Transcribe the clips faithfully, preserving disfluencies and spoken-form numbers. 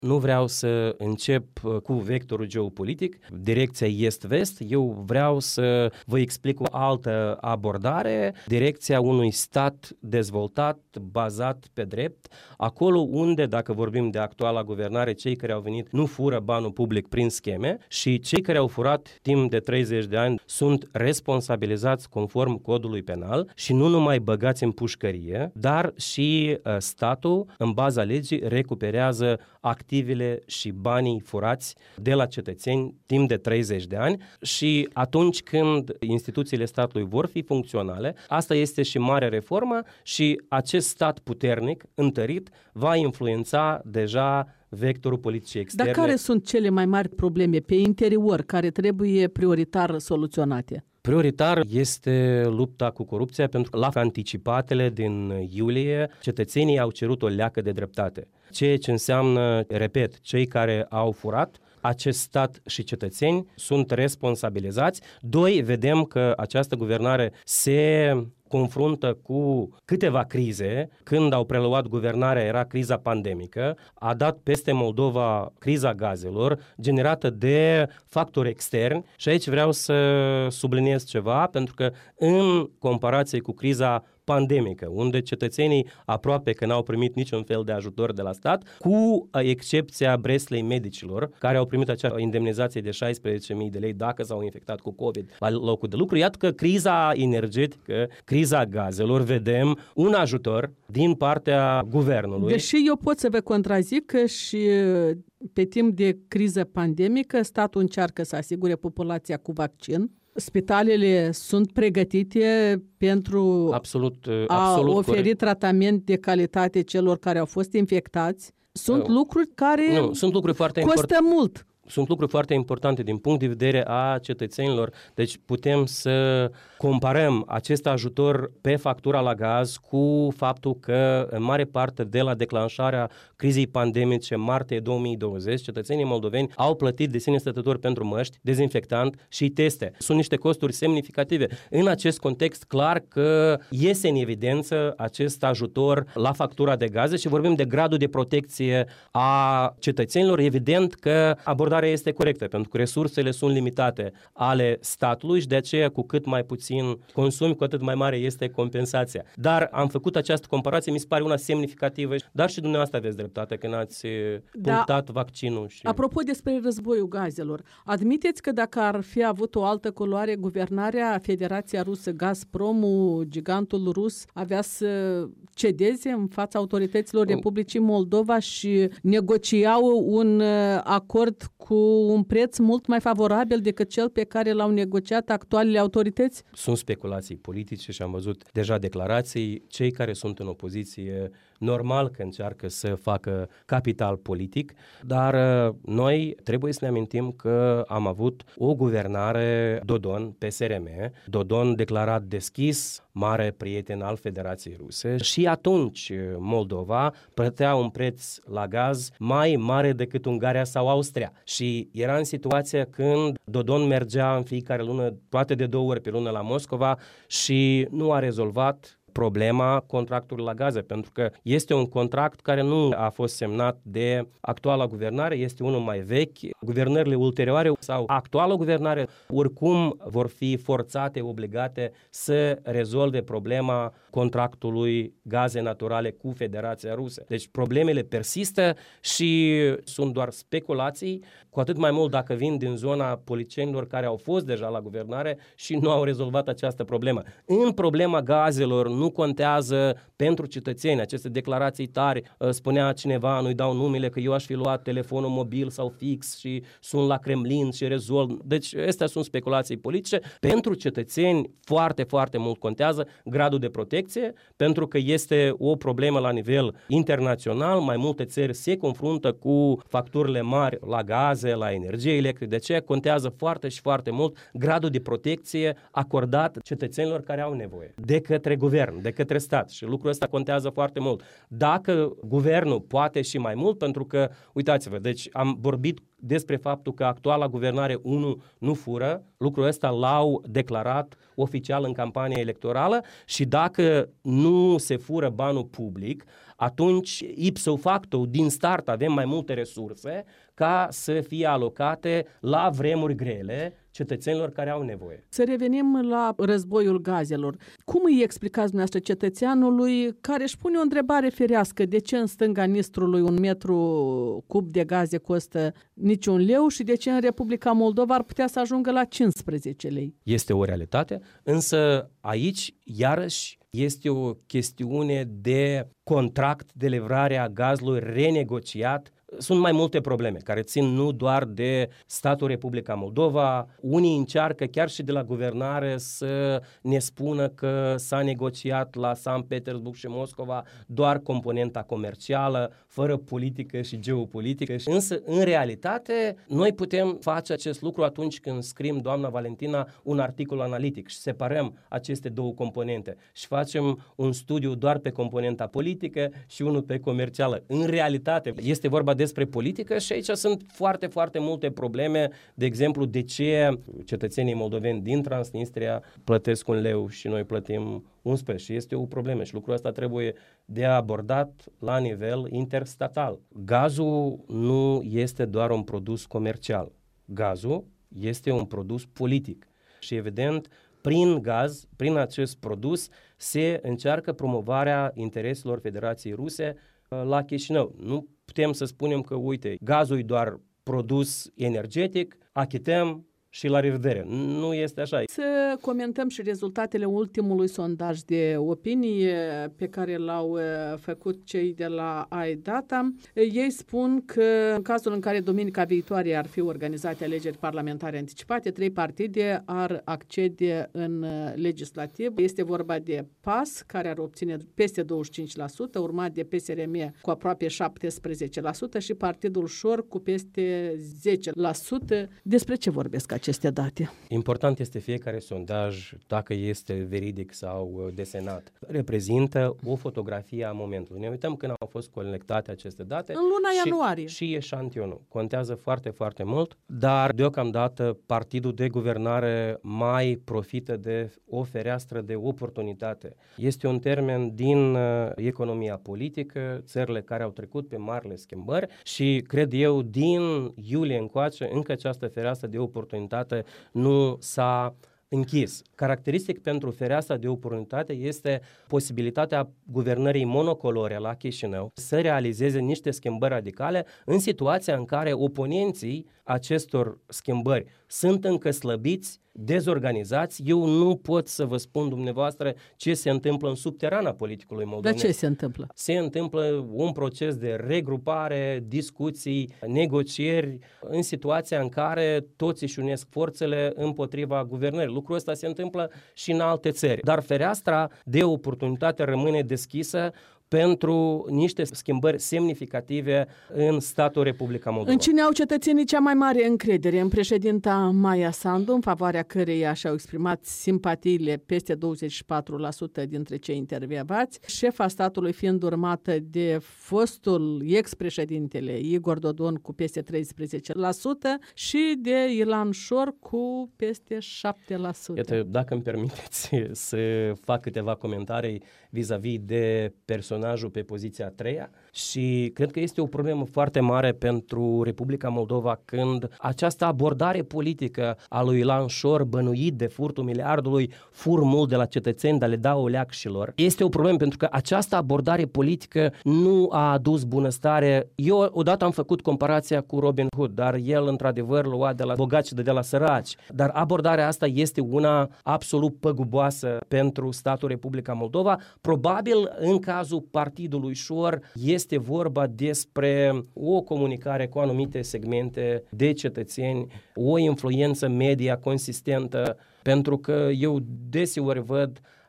Nu vreau să încep cu vectorul geopolitic, direcția est-vest, eu vreau să vă explic o altă abordare, direcția unui stat dezvoltat, bazat pe drept, acolo unde, dacă vorbim de actuala guvernare, cei care au venit nu fură banul public prin scheme și cei care au furat timp de treizeci de ani sunt responsabilizați conform codului penal și nu numai băgați în pușcărie, dar și uh, statul, în baza legii, recuperează activele și banii furați de la cetățeni timp de treizeci de ani și atunci când instituțiile statului vor fi funcționale, asta este și mare reformă și acest stat puternic, întărit, va influența deja vectorul politicii externe. Dar care sunt cele mai mari probleme pe interior care trebuie prioritar soluționate? Prioritar este lupta cu corupția, pentru că la anticipatele din iulie cetățenii au cerut o leacă de dreptate. Ceea ce înseamnă, repet, cei care au furat, acest stat și cetățeni sunt responsabilizați. Doi, vedem că această guvernare se confruntă cu câteva crize. Când au preluat guvernarea era criza pandemică, a dat peste Moldova criza gazelor, generată de factori externi și aici vreau să subliniez ceva, pentru că în comparație cu criza pandemică, unde cetățenii aproape că n-au primit niciun fel de ajutor de la stat, cu excepția Breslei medicilor, care au primit acea indemnizație de șaisprezece mii de lei dacă s-au infectat cu COVID la locul de lucru. Iată că criza energetică, criza gazelor, vedem un ajutor din partea guvernului. Deși eu pot să vă contrazic că și pe timp de criză pandemică, statul încearcă să asigure populația cu vaccin. Spitalele sunt pregătite pentru absolut, a absolut oferi corect. tratament de calitate celor care au fost infectați. Sunt nu. lucruri care nu, sunt lucruri foarte costă import- mult. Sunt lucruri foarte importante din punct de vedere a cetățenilor. Deci putem să comparăm acest ajutor pe factura la gaz cu faptul că în mare parte de la declanșarea crizei pandemice martie două mii douăzeci, cetățenii moldoveni au plătit de sine stătători pentru măști, dezinfectant și teste. Sunt niște costuri semnificative. În acest context, clar că iese în evidență acest ajutor la factura de gaze și vorbim de gradul de protecție a cetățenilor. Evident că abordarea este corectă, pentru că resursele sunt limitate ale statului și de aceea cu cât mai puțin consumi, cu atât mai mare este compensația. Dar am făcut această comparație, mi se pare una semnificativă, dar și dumneavoastră aveți dreptate când ați da. punctat vaccinul. Și... Apropo despre războiul gazelor, admiteți că dacă ar fi avut o altă culoare, guvernarea Federația Rusă, Gazpromul, gigantul rus, avea să cedeze în fața autorităților Republicii Moldova și negociau un acord cu un preț mult mai favorabil decât cel pe care l-au negociat actualele autorități? Sunt speculații politice și am văzut deja declarații. Cei care sunt în opoziție, normal că încearcă să facă capital politic, dar noi trebuie să ne amintim că am avut o guvernare Dodon, P S R M, Dodon declarat deschis, mare prieten al Federației Ruse și atunci Moldova plătea un preț la gaz mai mare decât Ungaria sau Austria. Și era în situația când Dodon mergea în fiecare lună, poate de două ori pe lună la Moscova și nu a rezolvat problema contractului la gaze, pentru că este un contract care nu a fost semnat de actuala guvernare, este unul mai vechi. Guvernările ulterioare sau actuala guvernare oricum vor fi forțate, obligate să rezolve problema contractului gaze naturale cu Federația Rusă. Deci problemele persistă și sunt doar speculații, cu atât mai mult dacă vin din zona politicienilor care au fost deja la guvernare și nu au rezolvat această problemă. În problema gazelor nu contează pentru cetățeni aceste declarații tari. Spunea cineva, nu-i dau numele, că eu aș fi luat telefonul mobil sau fix și sun la Kremlin și rezolv. Deci astea sunt speculații politice. Pentru cetățeni foarte, foarte mult contează gradul de protecție, pentru că este o problemă la nivel internațional. Mai multe țări se confruntă cu facturile mari la gaze, la energie electrică. De aceea contează foarte și foarte mult gradul de protecție acordat cetățenilor care au nevoie de către guvern. guvern, de către stat și lucrul ăsta contează foarte mult. Dacă guvernul poate și mai mult, pentru că, uitați-vă, deci am vorbit despre faptul că actuala guvernare unu nu fură, lucrul ăsta l-au declarat oficial în campania electorală și dacă nu se fură banul public, atunci ipso facto, din start avem mai multe resurse ca să fie alocate la vremuri grele cetățenilor care au nevoie. Să revenim la războiul gazelor. Cum îi explicați dumneavoastră cetățeanului care își pune o întrebare ferească, de ce în stânga Nistrului un metru cub de gaze costă niciun leu și de ce în Republica Moldova ar putea să ajungă la cincisprezece lei? Este o realitate, însă aici, iarăși, este o chestiune de contract de livrare a gazului renegociat. Sunt mai multe probleme care țin nu doar de statul Republica Moldova. Unii încearcă chiar și de la guvernare să ne spună că s-a negociat la Sankt Petersburg și Moscova doar componenta comercială, fără politică și geopolitică. Însă, în realitate, noi putem face acest lucru atunci când scriem, doamna Valentina, un articol analitic și separăm aceste două componente și facem un studiu doar pe componenta politică și unul pe comercială. În realitate, este vorba despre politică și aici sunt foarte, foarte multe probleme. De exemplu, de ce cetățenii moldoveni din Transnistria plătesc un leu și noi plătim unsprezece? Și este o problemă și lucrul ăsta trebuie de abordat la nivel interstatal. Gazul nu este doar un produs comercial. Gazul este un produs politic și evident prin gaz, prin acest produs, se încearcă promovarea intereselor Federației Ruse la Chișinău. Nu putem să spunem că, uite, gazul e doar produs energetic, achităm și la revedere. Nu este așa. Să comentăm și rezultatele ultimului sondaj de opinie pe care l-au făcut cei de la iData. Ei spun că în cazul în care duminica viitoare ar fi organizate alegeri parlamentare anticipate, trei partide ar accede în legislativ. Este vorba de P A S, care ar obține peste douăzeci și cinci la sută, urmat de P S R M cu aproape șaptesprezece la sută și Partidul Șor cu peste zece la sută. Despre ce vorbesc aceste date? Important este fiecare sondaj, dacă este veridic sau desenat. Reprezintă o fotografie a momentului. Ne uităm când au fost colectate aceste date. În luna și, ianuarie. Și eșantionul. Contează foarte, foarte mult, dar deocamdată partidul de guvernare mai profită de o fereastră de oportunitate. Este un termen din uh, economia politică, țările care au trecut pe marile schimbări și, cred eu, din iulie încoace, încă această fereastră de oportunitate nu s-a închis. Caracteristic pentru fereastra de oportunitate este posibilitatea guvernării monocolore la Chișinău să realizeze niște schimbări radicale în situația în care oponenții acestor schimbări sunt încă slăbiți, dezorganizați. Eu nu pot să vă spun dumneavoastră ce se întâmplă în subterana politicului moldovenesc. Dar ce se întâmplă? Se întâmplă un proces de regrupare, discuții, negocieri în situația în care toți își unesc forțele împotriva guvernării. Lucrul ăsta se întâmplă și în alte țări. Dar fereastra de oportunitate rămâne deschisă pentru niște schimbări semnificative în statul Republica Moldova. În cine au cetățenii cea mai mare încredere? În președinta Maia Sandu, în favoarea căreia și-au exprimat simpatiile peste douăzeci și patru la sută dintre cei intervievați, șefa statului fiind urmată de fostul ex-președintele Igor Dodon cu peste treisprezece la sută și de Ilan Șor cu peste șapte la sută. Iată, dacă îmi permiteți să fac câteva comentarii vis-a-vis de personajul pe poziția a treia și cred că este o problemă foarte mare pentru Republica Moldova când această abordare politică a lui Ilan Șor, bănuit de furtul miliardului, fur mult de la cetățeni, dar le dau o leacșilor. Este o problemă pentru că această abordare politică nu a adus bunăstare. Eu odată am făcut comparația cu Robin Hood, dar el într-adevăr lua de la bogați și de la săraci. Dar abordarea asta este una absolut păguboasă pentru statul Republica Moldova. Probabil în cazul Partidului Șor este vorba despre o comunicare cu anumite segmente de cetățeni, o influență media consistentă, pentru că eu deseori văd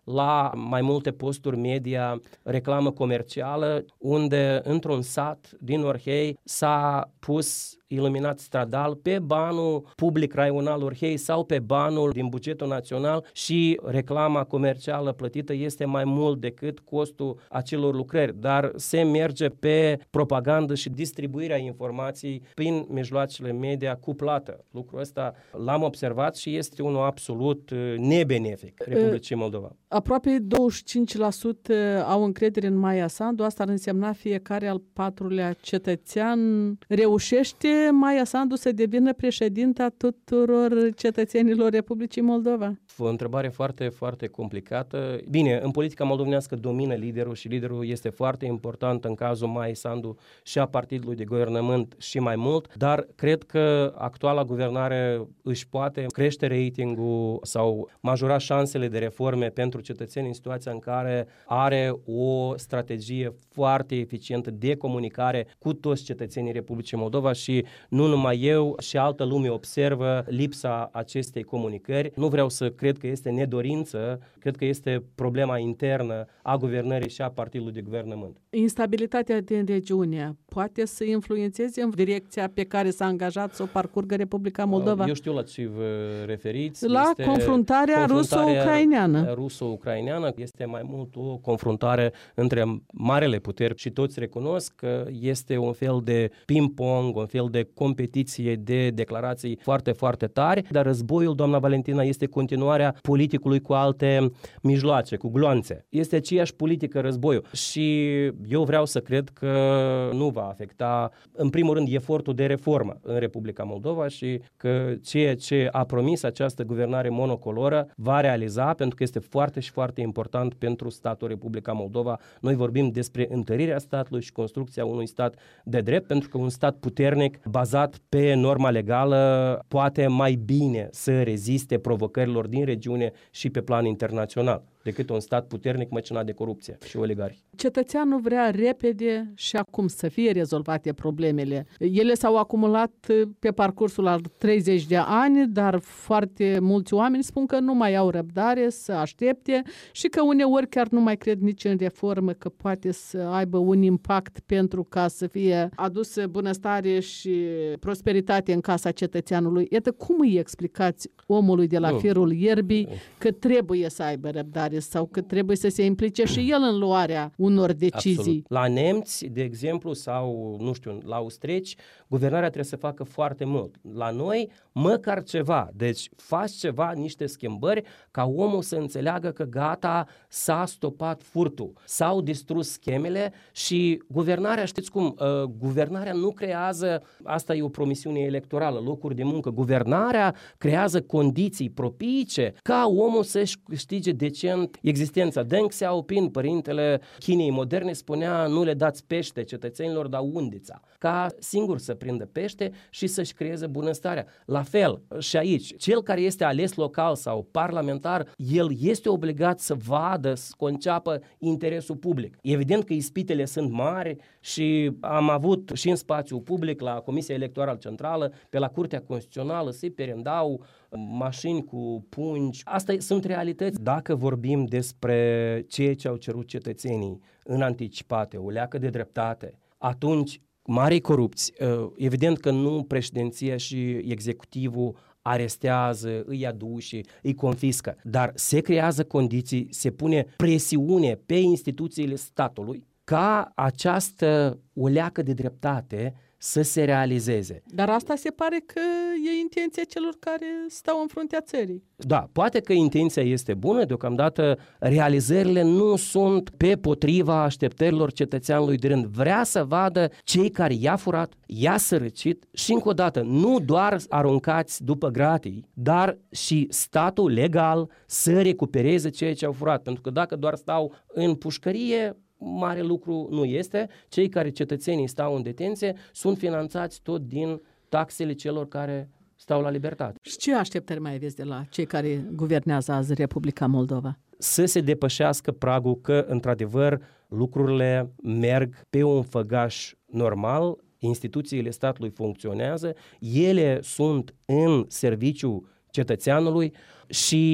la mai multe posturi media, reclamă comercială, unde într-un sat din Orhei s-a pus iluminat stradal pe banul public raional Orhei sau pe banul din bugetul național și reclama comercială plătită este mai mult decât costul acelor lucrări, dar se merge pe propagandă și distribuirea informației prin mijloacele media cu plată. Lucrul ăsta l-am observat și este unul absolut nebenefic Republicii Moldova. Aproape douăzeci și cinci la sută au încredere în Maia Sandu, asta ar însemna fiecare al patrulea cetățean. Reușește Maia Sandu să devină președinta tuturor cetățenilor Republicii Moldova? O întrebare foarte, foarte complicată. Bine, în politica moldovenească domină liderul și liderul este foarte important în cazul Maiei Sandu și a partidului de guvernământ și mai mult, dar cred că actuala guvernare își poate crește ratingul sau majora șansele de reforme pentru cetățeni în situația în care are o strategie foarte eficientă de comunicare cu toți cetățenii Republicii Moldova și nu numai eu și altă lume observă lipsa acestei comunicări. Nu vreau să cred că este nedorință, cred că este problema internă a guvernării și a partidului de guvernământ. Instabilitatea din regiune poate să influențeze în direcția pe care s-a angajat să o parcurgă Republica Moldova? Eu știu la ce vă referiți. La este confruntarea, confruntarea ruso-ucraineană. Ruso-ucraineană este mai mult o confruntare între marele puteri și toți recunosc că este un fel de ping-pong, un fel de competiție de declarații foarte, foarte tari, dar războiul, doamna Valentina, este continuarea politicului cu alte mijloace, cu gloanțe. Este aceeași politică războiul și eu vreau să cred că nu va afecta, în primul rând, efortul de reformă în Republica Moldova și că ceea ce a promis această guvernare monocoloră va realiza, pentru că este foarte și foarte important pentru statul Republica Moldova. Noi vorbim despre întărirea statului și construcția unui stat de drept, pentru că un stat puternic, bazat pe norma legală, poate mai bine să reziste provocărilor din regiune și pe plan internațional decât un stat puternic măcinat de corupție și oligarhi. Cetățeanul vrea repede și acum să fie rezolvate problemele. Ele s-au acumulat pe parcursul al treizeci de ani, dar foarte mulți oameni spun că nu mai au răbdare să aștepte și că uneori chiar nu mai cred nici în reformă că poate să aibă un impact pentru ca să fie adusă bunăstare și prosperitate în casa cetățeanului. Iată, cum îi explicați omului de la nu. firul ierbii că trebuie să aibă răbdare sau că trebuie să se implice și el în luarea unor decizii? Absolut. La nemți, de exemplu, sau, nu știu, la austrieci, guvernarea trebuie să facă foarte mult. La noi, măcar ceva. Deci, faci ceva, niște schimbări, ca omul să înțeleagă că gata, s-a stopat furtul, s-au distrus schemele și guvernarea, știți cum, uh, guvernarea nu creează, asta e o promisiune electorală, locuri de muncă. Guvernarea creează condiții propice ca omul să-și câștige decent existența. Deng Xiaoping, părintele Chinei moderne, spunea: nu le dați pește cetățenilor, dar undița, ca singur să prindă pește și să-și creeze bunăstarea. La fel și aici, cel care este ales local sau parlamentar, el este obligat să vadă, să conceapă interesul public. Evident că ispitele sunt mari și am avut și în spațiul public, la Comisia Electorală Centrală, pe la Curtea Constituțională, se perindau mașini cu pungi. Asta sunt realități. Dacă vorbim despre ceea ce au cerut cetățenii în anticipate, o leacă de dreptate, atunci mari corupți, evident că nu președinția și executivul arestează, îi aduce, îi confiscă, dar se creează condiții, se pune presiune pe instituțiile statului ca această o leacă de dreptate să se realizeze. Dar asta se pare că e intenția celor care stau în fruntea țării. Da, poate că intenția este bună, deocamdată realizările nu sunt pe potriva așteptărilor cetățeanului de rând. Vrea să vadă cei care i-a furat, i-a sărăcit și încă o dată, nu doar aruncați după gratii, dar și statul legal să recupereze ceea ce au furat. Pentru că dacă doar stau în pușcărie, mare lucru nu este. Cei care cetățenii stau în detenție sunt finanțați tot din taxele celor care stau la libertate. Și ce așteptări mai aveți de la cei care guvernează azi Republica Moldova? Să se depășească pragul că, într-adevăr, lucrurile merg pe un făgaș normal, instituțiile statului funcționează, ele sunt în serviciu cetățeanului și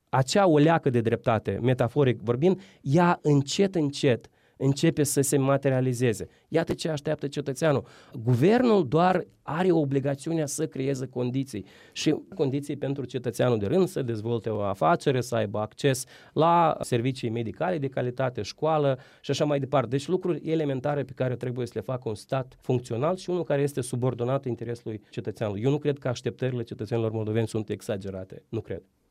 acea oleacă de dreptate, metaforic vorbind, ea încet, încet începe să se materializeze. Iată ce așteaptă cetățeanul. Guvernul doar are obligațiunea să creeze condiții și condiții pentru cetățeanul de rând să dezvolte o afacere, să aibă acces la servicii medicale de calitate, școală și așa mai departe. Deci lucruri elementare pe care trebuie să le facă un stat funcțional și unul care este subordonat interesului cetățeanului. Eu nu cred că așteptările cetățenilor moldoveni sunt exagerate. Nu cred.